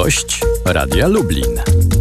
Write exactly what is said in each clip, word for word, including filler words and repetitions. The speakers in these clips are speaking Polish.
Gość Radia Lublin.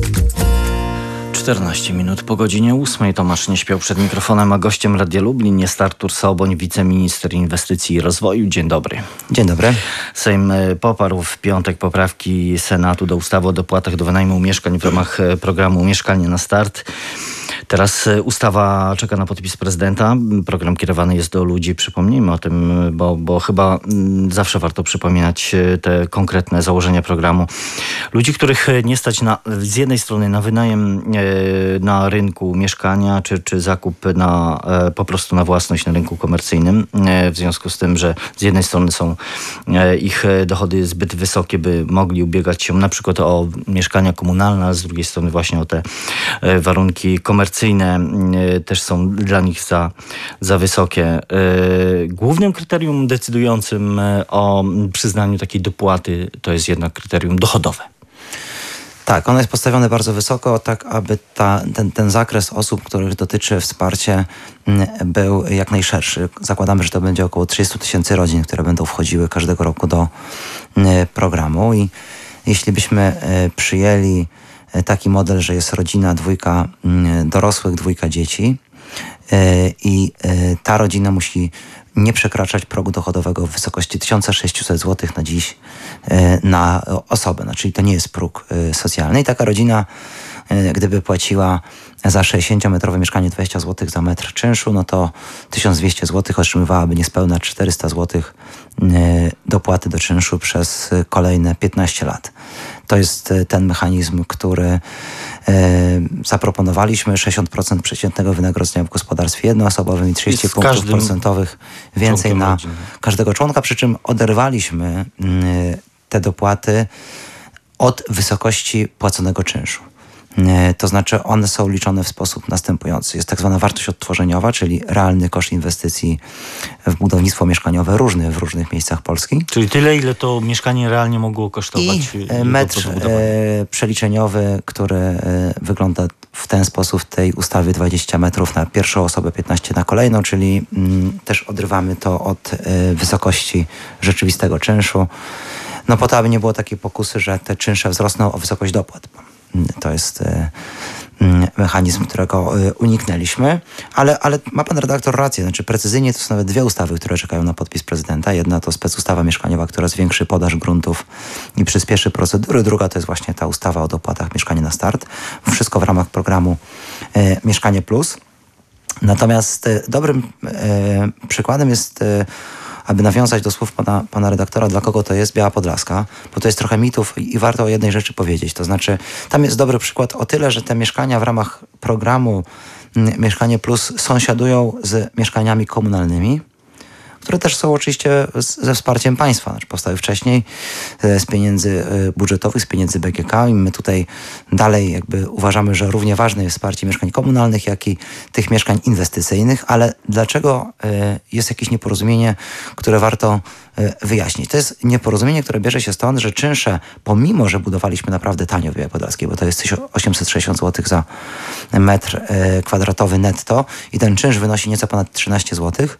czternaście minut po godzinie ósmej. Tomasz nie śpiał przed mikrofonem, a gościem Radia Lublin jest Artur Soboń, wiceminister inwestycji i rozwoju. Dzień dobry. Dzień dobry. Sejm poparł w piątek poprawki Senatu do ustawy o dopłatach do wynajmu mieszkań w ramach programu Mieszkanie na start. Teraz ustawa czeka na podpis prezydenta. Program kierowany jest do ludzi. Przypomnijmy o tym, bo, bo chyba zawsze warto przypominać te konkretne założenia programu. Ludzi, których nie stać na, z jednej strony na wynajem na rynku mieszkania, czy, czy zakup na, po prostu na własność na rynku komercyjnym. W związku z tym, że z jednej strony są ich dochody zbyt wysokie, by mogli ubiegać się na przykład o mieszkania komunalne, a z drugiej strony właśnie o te warunki komercyjne też są dla nich za, za wysokie. Głównym kryterium decydującym o przyznaniu takiej dopłaty to jest jednak kryterium dochodowe. Tak, ono jest postawione bardzo wysoko, tak aby ta, ten, ten zakres osób, których dotyczy wsparcie, był jak najszerszy. Zakładamy, że to będzie około trzydzieści tysięcy rodzin, które będą wchodziły każdego roku do programu i jeśli byśmy przyjęli taki model, że jest rodzina, dwójka dorosłych, dwójka dzieci i ta rodzina musi nie przekraczać progu dochodowego w wysokości tysiąc sześćset złotych na dziś na osobę. No, czyli to nie jest próg socjalny. I taka rodzina, gdyby płaciła za sześćdziesięciometrowe mieszkanie dwadzieścia złotych za metr czynszu, no to tysiąc dwieście złotych otrzymywałaby niespełna czterysta złotych dopłaty do czynszu przez kolejne piętnaście lat. To jest ten mechanizm, który e, zaproponowaliśmy. sześćdziesiąt procent przeciętnego wynagrodzenia w gospodarstwie jednoosobowym i trzydzieści punktów procentowych więcej na rodziny. Każdego członka, przy czym oderwaliśmy y, te dopłaty od wysokości płaconego czynszu. To znaczy one są liczone w sposób następujący. Jest tak zwana wartość odtworzeniowa, czyli realny koszt inwestycji w budownictwo mieszkaniowe różny w różnych miejscach Polski. Czyli tyle, ile to mieszkanie realnie mogło kosztować. I metr e, przeliczeniowy, który e, wygląda w ten sposób w tej ustawie dwadzieścia metrów na pierwszą osobę, piętnaście na kolejną, czyli m, też odrywamy to od e, wysokości rzeczywistego czynszu. No po to, aby nie było takiej pokusy, że te czynsze wzrosną o wysokość dopłat. To jest e, mechanizm, którego e, uniknęliśmy, ale, ale ma pan redaktor rację, znaczy precyzyjnie to są nawet dwie ustawy, które czekają na podpis prezydenta. Jedna to specustawa mieszkaniowa, która zwiększy podaż gruntów i przyspieszy procedury. Druga to jest właśnie ta ustawa o dopłatach Mieszkanie na start. Wszystko w ramach programu e, Mieszkanie Plus. Natomiast e, dobrym e, przykładem jest e, aby nawiązać do słów pana, pana redaktora, dla kogo to jest Biała Podlaska, bo to jest trochę mitów i, i warto o jednej rzeczy powiedzieć. To znaczy, tam jest dobry przykład o tyle, że te mieszkania w ramach programu Mieszkanie Plus sąsiadują z mieszkaniami komunalnymi, które też są oczywiście z, ze wsparciem państwa. Znaczy powstały wcześniej z pieniędzy budżetowych, z pieniędzy B G K i my tutaj dalej jakby uważamy, że równie ważne jest wsparcie mieszkań komunalnych, jak i tych mieszkań inwestycyjnych, ale dlaczego jest jakieś nieporozumienie, które warto wyjaśnić? To jest nieporozumienie, które bierze się stąd, że czynsze, pomimo że budowaliśmy naprawdę tanio w Białej Podlaskiej, bo to jest osiemset sześćdziesiąt złotych za metr kwadratowy netto i ten czynsz wynosi nieco ponad trzynaście złotych,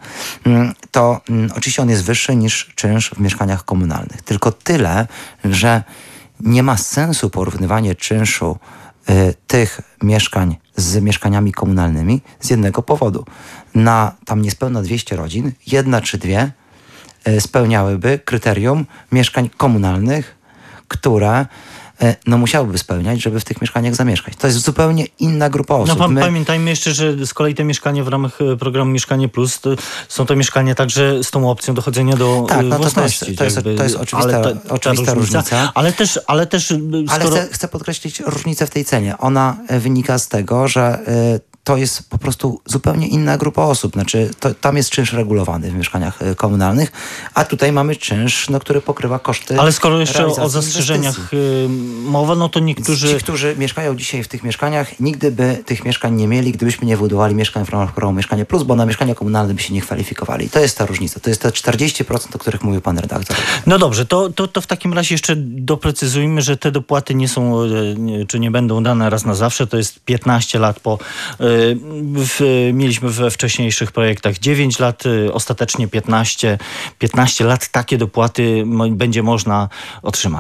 to mm, oczywiście on jest wyższy niż czynsz w mieszkaniach komunalnych. Tylko tyle, że nie ma sensu porównywanie czynszu y, tych mieszkań z mieszkaniami komunalnymi z jednego powodu. Na tam niespełna dwieście rodzin, jedna czy dwie y, spełniałyby kryterium mieszkań komunalnych, które no musiałyby spełniać, żeby w tych mieszkaniach zamieszkać. To jest zupełnie inna grupa osób. No My... pamiętajmy jeszcze, że z kolei te mieszkania w ramach programu Mieszkanie Plus to są to mieszkania także z tą opcją dochodzenia do tak, no własności. To jest, to jest, jakby, to jest oczywista, ale ta, oczywista ta różnica, różnica. Ale też, ale też skoro... Ale chcę, chcę podkreślić różnicę w tej cenie. Ona wynika z tego, że y, to jest po prostu zupełnie inna grupa osób. Znaczy, to, tam jest czynsz regulowany w mieszkaniach komunalnych, a tutaj mamy czynsz, no, który pokrywa koszty. Ale skoro jeszcze o zastrzeżeniach y, mowa, no to niektórzy... Ci, którzy mieszkają dzisiaj w tych mieszkaniach, nigdy by tych mieszkań nie mieli, gdybyśmy nie wybudowali mieszkań w ramach programu Mieszkanie Plus, bo na mieszkania komunalne by się nie kwalifikowali. To jest ta różnica. To jest te czterdzieści procent, o których mówił pan redaktor. No dobrze, to, to, to w takim razie jeszcze doprecyzujmy, że te dopłaty nie są, nie, czy nie będą dane raz na zawsze. To jest piętnaście lat po... Y, W, mieliśmy we wcześniejszych projektach dziewięć lat, ostatecznie piętnaście, piętnaście lat takie dopłaty będzie można otrzymać.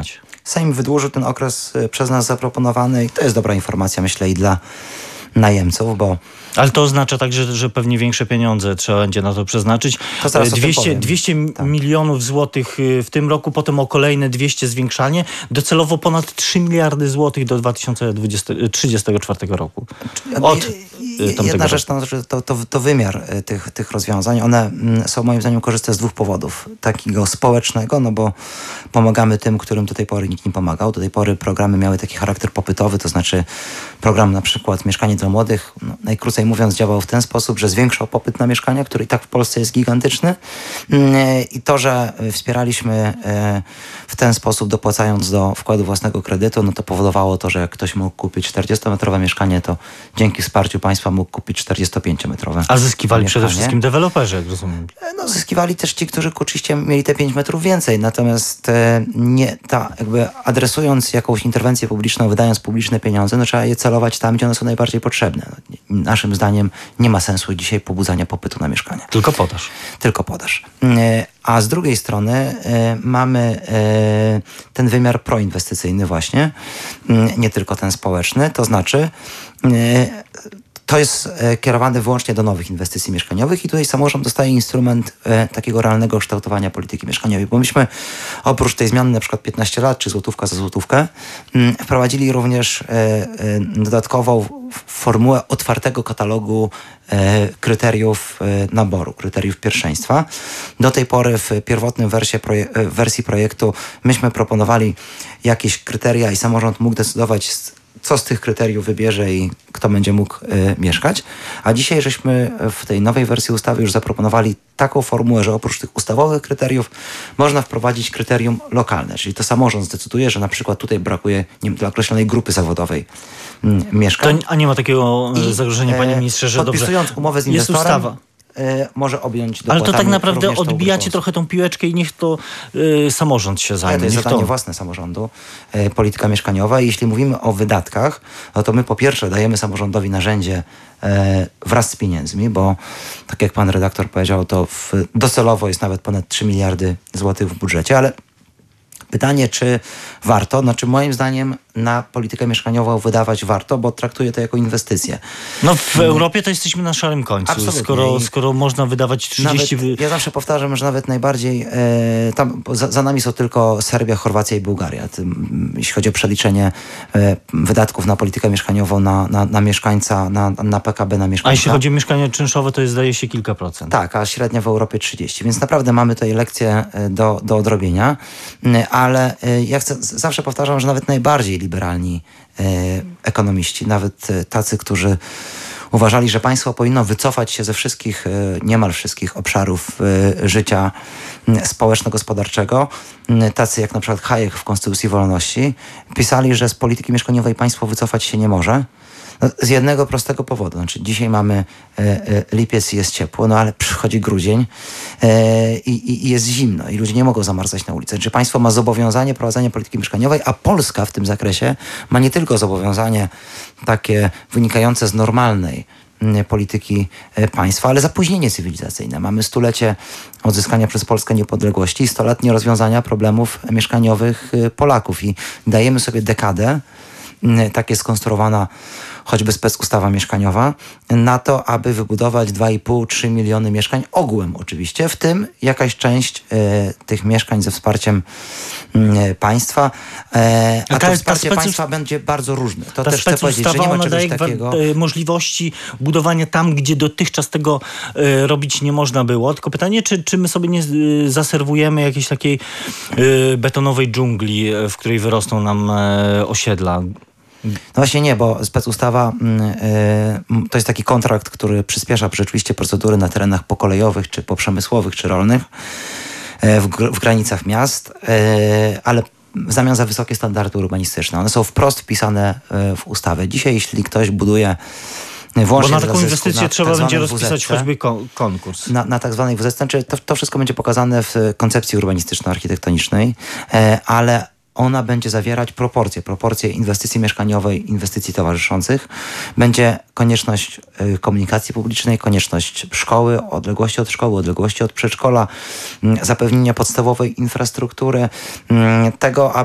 Sejm wydłużył ten okres przez nas zaproponowany i to jest dobra informacja, myślę, i dla najemców, bo... Ale to oznacza także, że pewnie większe pieniądze trzeba będzie na to przeznaczyć. To zaraz dwieście, dwieście tak. milionów złotych w tym roku, potem o kolejne dwieście zwiększanie. Docelowo ponad trzy miliardy złotych do dwa tysiące trzydziestego czwartego roku. Od Jedna rzecz to, to, to, to wymiar tych, tych rozwiązań. One są moim zdaniem korzystne z dwóch powodów. Takiego społecznego, no bo pomagamy tym, którym do tej pory nikt nie pomagał. Do tej pory programy miały taki charakter popytowy, to znaczy program na przykład Mieszkanie dla Młodych, no, najkrócej mówiąc, działał w ten sposób, że zwiększał popyt na mieszkania, który i tak w Polsce jest gigantyczny. I to, że wspieraliśmy w ten sposób, dopłacając do wkładu własnego kredytu, no to powodowało to, że jak ktoś mógł kupić czterdziestometrowe mieszkanie, to dzięki wsparciu państwa mógł kupić czterdziestopięciometrowe. A zyskiwali mieszkanie. Przede wszystkim deweloperzy, jak rozumiem. No, zyskiwali też ci, którzy oczywiście mieli te pięć metrów więcej. Natomiast nie ta, jakby adresując jakąś interwencję publiczną, wydając publiczne pieniądze, no trzeba je celować tam, gdzie one są najbardziej potrzebne. Naszym zdaniem nie ma sensu dzisiaj pobudzania popytu na mieszkania. Tylko podaż. Tylko podaż. A z drugiej strony mamy ten wymiar proinwestycyjny właśnie, nie tylko ten społeczny, to znaczy to jest kierowane wyłącznie do nowych inwestycji mieszkaniowych i tutaj samorząd dostaje instrument e, takiego realnego kształtowania polityki mieszkaniowej, bo myśmy oprócz tej zmiany na przykład piętnaście lat, czy złotówka za złotówkę, m, wprowadzili również e, e, dodatkową formułę otwartego katalogu e, kryteriów e, naboru, kryteriów pierwszeństwa. Do tej pory w pierwotnym wersie proje- wersji projektu myśmy proponowali jakieś kryteria i samorząd mógł decydować, co z tych kryteriów wybierze i kto będzie mógł y, mieszkać. A dzisiaj żeśmy w tej nowej wersji ustawy już zaproponowali taką formułę, że oprócz tych ustawowych kryteriów można wprowadzić kryterium lokalne, czyli to samorząd zdecyduje, że na przykład tutaj brakuje, nie wiem, dla określonej grupy zawodowej mm, mieszkań. To, a nie ma takiego I, zagrożenia, panie ministrze, że podpisując dobrze, umowę z inwestorem, jest ustawa. może objąć dopłatami. Ale to tak naprawdę odbijacie trochę tą piłeczkę i niech to y, samorząd się zajmie. Ale to jest niech zadanie to... własne samorządu, y, polityka mieszkaniowa. I jeśli mówimy o wydatkach, no to my po pierwsze dajemy samorządowi narzędzie y, wraz z pieniędzmi, bo tak jak pan redaktor powiedział, to w, docelowo jest nawet ponad trzy miliardy złotych w budżecie, ale pytanie, czy warto? Znaczy moim zdaniem na politykę mieszkaniową wydawać warto, bo traktuję to jako inwestycję. No w Europie to jesteśmy na szarym końcu. Skoro, skoro można wydawać trzydzieści... Nawet, ja zawsze powtarzam, że nawet najbardziej... E, tam za, za nami są tylko Serbia, Chorwacja i Bułgaria. Tym, jeśli chodzi o przeliczenie e, wydatków na politykę mieszkaniową na, na, na mieszkańca, na, na P K B na mieszkańca. A jeśli chodzi o mieszkania czynszowe, to jest zdaje się kilka procent. Tak, a średnia w Europie trzydzieści. Więc naprawdę mamy tutaj lekcje do, do odrobienia. Ale ja chcę, zawsze powtarzam, że nawet najbardziej liberalni e, ekonomiści, nawet e, tacy, którzy uważali, że państwo powinno wycofać się ze wszystkich, e, niemal wszystkich obszarów e, życia e, społeczno-gospodarczego, e, tacy jak na przykład Hayek w Konstytucji Wolności, pisali, że z polityki mieszkaniowej państwo wycofać się nie może. No, z jednego prostego powodu. Znaczy, dzisiaj mamy e, e, lipiec i jest ciepło, no ale przychodzi grudzień e, i, i jest zimno i ludzie nie mogą zamarzać na ulicy. Czy państwo ma zobowiązanie prowadzenia polityki mieszkaniowej, a Polska w tym zakresie ma nie tylko zobowiązanie takie wynikające z normalnej m, polityki e, państwa, ale zapóźnienie cywilizacyjne. Mamy stulecie odzyskania przez Polskę niepodległości i sto lat nierozwiązania problemów mieszkaniowych e, Polaków i dajemy sobie dekadę, m, tak jest skonstruowana choćby specustawa mieszkaniowa, na to, aby wybudować dwa i pół do trzech miliony mieszkań, ogółem oczywiście, w tym jakaś część e, tych mieszkań ze wsparciem e, państwa, e, a, a to wsparcie specu... państwa będzie bardzo różne. To też chcę powiedzieć, że nie ma czegoś takiego. Możliwości budowania tam, gdzie dotychczas tego e, robić nie można było. Tylko pytanie, czy, czy my sobie nie e, zaserwujemy jakiejś takiej e, betonowej dżungli, e, w której wyrosną nam e, osiedla. No właśnie nie, bo specustawa yy, to jest taki kontrakt, który przyspiesza rzeczywiście procedury na terenach pokolejowych, czy poprzemysłowych, czy rolnych yy, w, w granicach miast, yy, ale w zamian za wysokie standardy urbanistyczne. One są wprost wpisane yy, w ustawę. Dzisiaj, jeśli ktoś buduje Bo na taką inwestycję na trzeba tak będzie rozpisać choćby konkurs. Na, na tak zwanej W Z C, znaczy to, to wszystko będzie pokazane w koncepcji urbanistyczno-architektonicznej, yy, ale ona będzie zawierać proporcje, proporcje inwestycji mieszkaniowej, inwestycji towarzyszących. Będzie konieczność y, komunikacji publicznej, konieczność szkoły, odległości od szkoły, odległości od przedszkola, y, zapewnienia podstawowej infrastruktury, y, tego, aby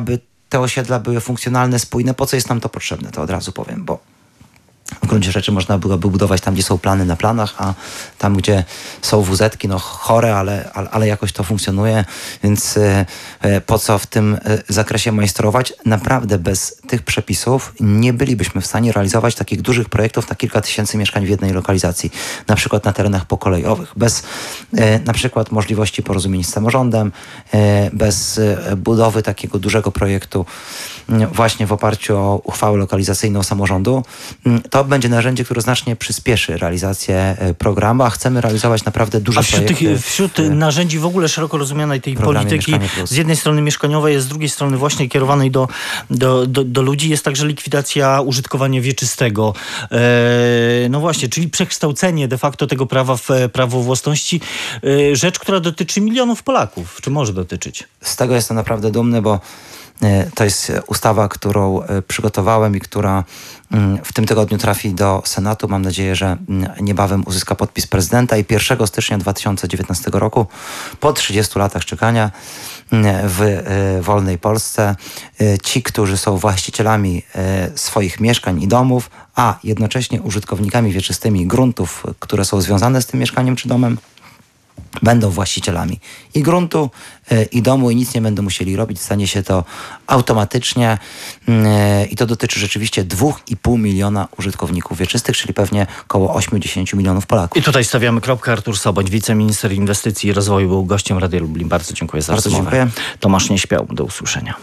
te osiedla były funkcjonalne, spójne. Po co jest nam to potrzebne, to od razu powiem, bo w gruncie rzeczy można byłoby budować tam, gdzie są plany na planach, a tam, gdzie są wuzetki, no chore, ale, ale, ale jakoś to funkcjonuje, więc e, po co w tym e, zakresie majstrować? Naprawdę bez tych przepisów nie bylibyśmy w stanie realizować takich dużych projektów na kilka tysięcy mieszkań w jednej lokalizacji, na przykład na terenach pokolejowych, bez e, na przykład możliwości porozumień z samorządem, e, bez e, budowy takiego dużego projektu e, właśnie w oparciu o uchwałę lokalizacyjną samorządu. To będzie narzędzie, które znacznie przyspieszy realizację programu, a chcemy realizować naprawdę duże a wśród projekty. Tych, wśród w narzędzi w ogóle szeroko rozumianej tej polityki, z jednej strony mieszkaniowej, z drugiej strony właśnie kierowanej do, do, do, do ludzi, jest także likwidacja użytkowania wieczystego. E, no właśnie, czyli przekształcenie de facto tego prawa w prawo własności. E, rzecz, która dotyczy milionów Polaków. Czy może dotyczyć? Z tego jestem naprawdę dumny, bo to jest ustawa, którą przygotowałem i która w tym tygodniu trafi do Senatu. Mam nadzieję, że niebawem uzyska podpis prezydenta i pierwszego stycznia dwa tysiące dziewiętnastego roku, po trzydziestu latach czekania w wolnej Polsce, ci, którzy są właścicielami swoich mieszkań i domów, a jednocześnie użytkownikami wieczystymi gruntów, które są związane z tym mieszkaniem czy domem, będą właścicielami i gruntu, i domu i nic nie będą musieli robić. Stanie się to automatycznie i to dotyczy rzeczywiście dwóch i pół miliona użytkowników wieczystych, czyli pewnie około osiem do dziesięciu milionów Polaków. I tutaj stawiamy kropkę. Artur Soboń, wiceminister inwestycji i rozwoju, był gościem Radia Lublin. Bardzo dziękuję za Bardzo rozmowę. dziękuję. Tomasz nie śpiał. Do usłyszenia.